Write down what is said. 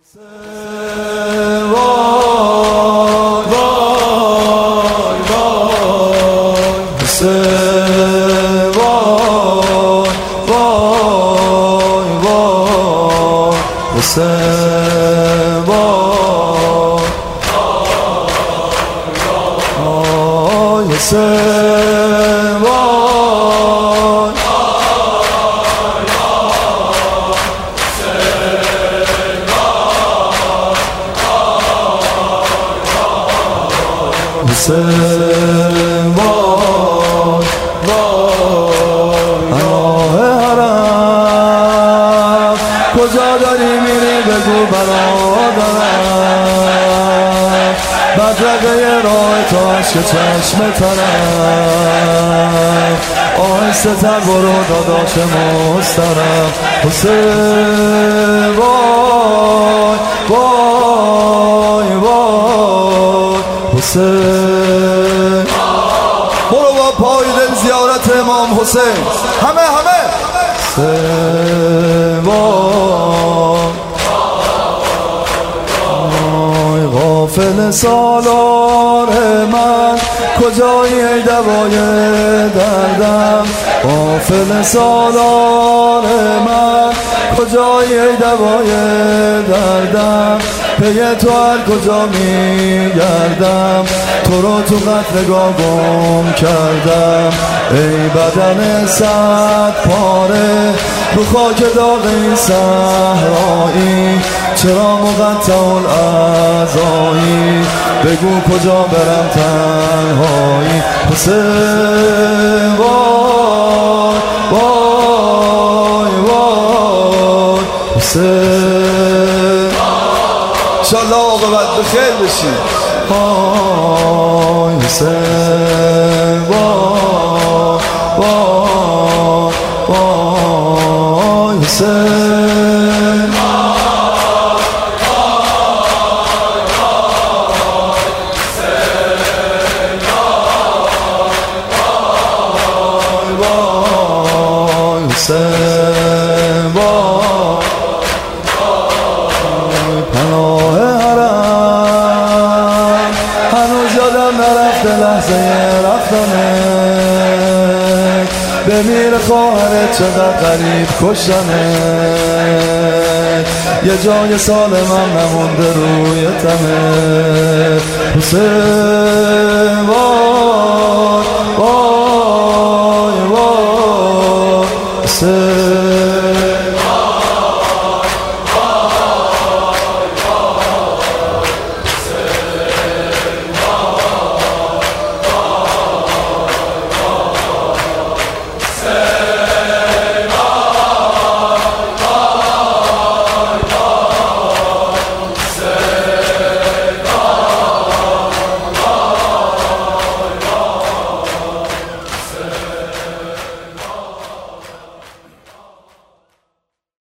کجا داری میری بگو برادرم، بدرقه راه تا عشق چشم ترم، آهسته تر برو داداش مسترم. حسین وای وای وای حسین، برو با پای دل زیارت امام حسین، همه حسین وای غافل سالار من، کجایی ای دوای دردم، غافل سالار من، کجایی ای دوای دردم، پی تو هر کجا میگردم، تو رو تو قطرگاه گم کردم، ای بدن صد پاره رو خاک داغ این صحرایی، چرا مقطع الاعضایی، بگو کجا برم تنهایی. حسین وای وای وای حسین، انشالله عاقبت بخیر بشی. وای حسین وای وای وای حسین، پناه حرم هنوز یادم نرفته لحظه رفتنت، بمیر خواهرت چقدر غریب کشتنت، یه جای سالمم نمونده روی تنت. حسین وای وای وای حسین